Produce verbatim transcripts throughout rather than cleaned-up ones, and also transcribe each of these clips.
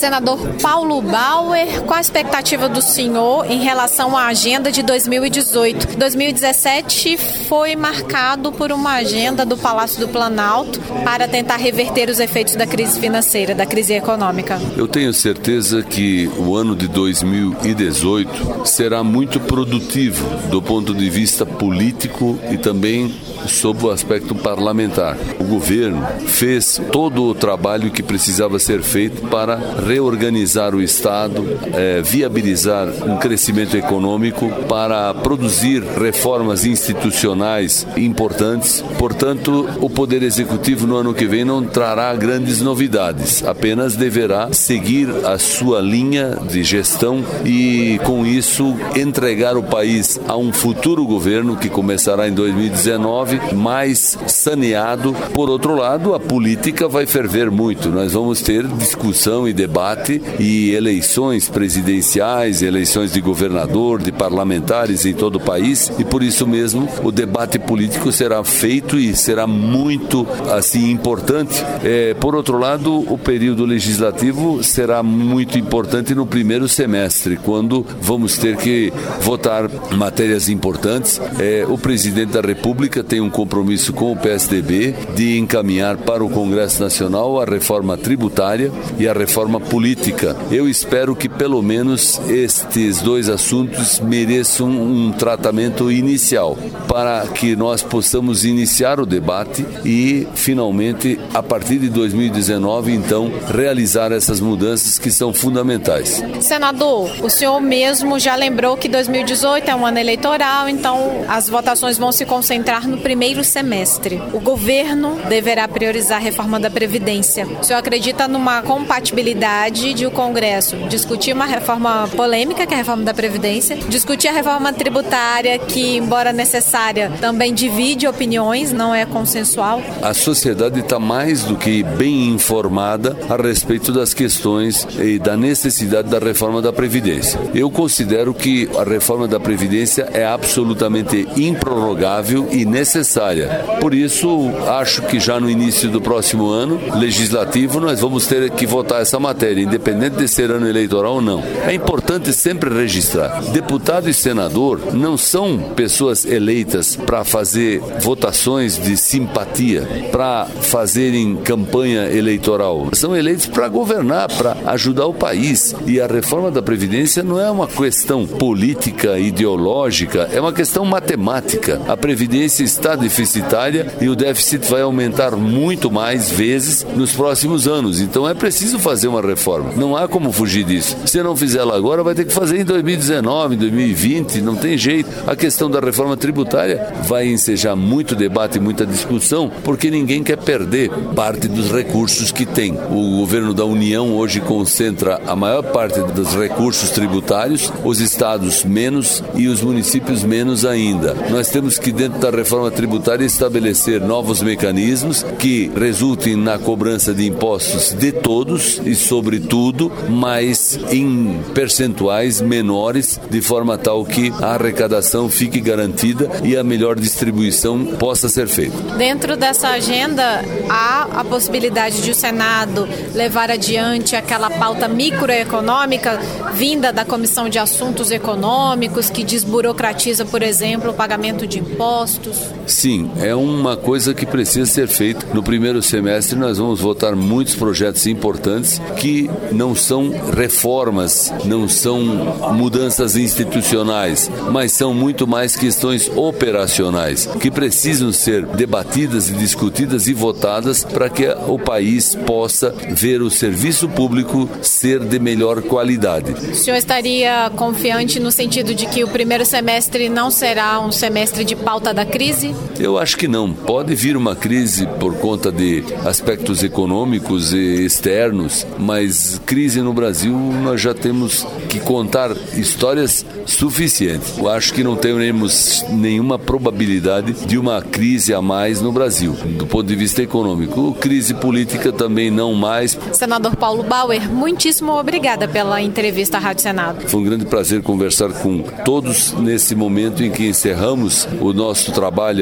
Senador Paulo Bauer, qual a expectativa do senhor em relação à agenda de dois mil e dezoito? dois mil e dezessete foi marcado por uma agenda do Palácio do Planalto para tentar reverter os efeitos da crise financeira, da crise econômica. Eu tenho certeza que o ano de dois mil e dezoito será muito produtivo do ponto de vista político e também sob o aspecto parlamentar. O governo fez todo o trabalho que precisava ser feito para reorganizar o Estado, eh, viabilizar um crescimento econômico, para produzir reformas institucionais importantes. Portanto, o Poder Executivo no ano que vem não trará grandes novidades, apenas deverá seguir a sua linha de gestão e, com isso, entregar o país a um futuro governo que começará em dois mil e dezenove, mais saneado. Por outro lado, a política vai ferver muito. Nós vamos ter discussão e debate e eleições presidenciais, eleições de governador, de parlamentares em todo o país, e por isso mesmo o debate político será feito e será muito assim importante. É, por outro lado, o período legislativo será muito importante no primeiro semestre, quando vamos ter que votar matérias importantes. É, o presidente da República tem um compromisso com o P S D B de encaminhar para o Congresso Nacional a reforma tributária e a reforma política. Eu espero que pelo menos estes dois assuntos mereçam um tratamento inicial, para que nós possamos iniciar o debate e, finalmente, a partir de dois mil e dezenove, então, realizar essas mudanças que são fundamentais. Senador, o senhor mesmo já lembrou que dois mil e dezoito é um ano eleitoral, então as votações vão se concentrar no primeiro semestre. O governo deverá priorizar a reforma da Previdência. O senhor acredita numa compatibilidade de o Congresso discutir uma reforma polêmica, que é a reforma da Previdência, discutir a reforma tributária, que, embora necessária, também divide opiniões, não é consensual? A sociedade está mais do que bem informada a respeito das questões e da necessidade da reforma da Previdência. Eu considero que a reforma da Previdência é absolutamente improrrogável e necessária. Por isso, acho que já no início do próximo ano legislativo nós vamos ter que votar essa matéria, independente de ser ano eleitoral ou não. É importante sempre registrar: deputado e senador não são pessoas eleitas para fazer votações de simpatia, para fazerem campanha eleitoral. São eleitos para governar, para ajudar o país. E a reforma da Previdência não é uma questão política, ideológica, é uma questão matemática. A Previdência está deficitária e o déficit vai aumentar muito mais vezes nos próximos anos. Então é preciso fazer uma reforma. Não há como fugir disso. Se não fizer ela agora, vai ter que fazer em dois mil e dezenove, em dois mil e vinte, não tem jeito. A questão da reforma tributária vai ensejar muito debate e muita discussão, porque ninguém quer perder parte dos recursos que tem. O governo da União hoje concentra a maior parte dos recursos tributários, os estados menos e os municípios menos ainda. Nós temos que, dentro da reforma tributária, estabelecer novos mecanismos que resultem na cobrança de impostos de todos e, sobretudo, mas em percentuais menores, de forma tal que a arrecadação fique garantida e a melhor distribuição possa ser feita. Dentro dessa agenda, há a possibilidade de o Senado levar adiante aquela pauta microeconômica vinda da Comissão de Assuntos Econômicos, que desburocratiza, por exemplo, o pagamento de impostos? Sim, é uma coisa que precisa ser feita. No primeiro semestre nós vamos votar muitos projetos importantes que não são reformas, não são mudanças institucionais, mas são muito mais questões operacionais que precisam ser debatidas e discutidas e votadas para que o país possa ver o serviço público ser de melhor qualidade. O senhor estaria confiante no sentido de que o primeiro semestre não será um semestre de pauta da crise? Eu acho que não. Pode vir uma crise por conta de aspectos econômicos e externos, mas crise no Brasil nós já temos que contar histórias suficientes. Eu acho que não temos nenhuma probabilidade de uma crise a mais no Brasil, do ponto de vista econômico. Crise política também não mais. Senador Paulo Bauer, muitíssimo obrigada pela entrevista à Rádio Senado. Foi um grande prazer conversar com todos nesse momento em que encerramos o nosso trabalho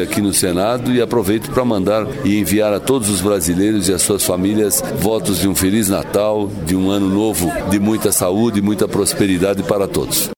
aqui no Senado e aproveito para mandar e enviar a todos os brasileiros e as suas famílias votos de um Feliz Natal, de um ano novo de muita saúde e muita prosperidade para todos.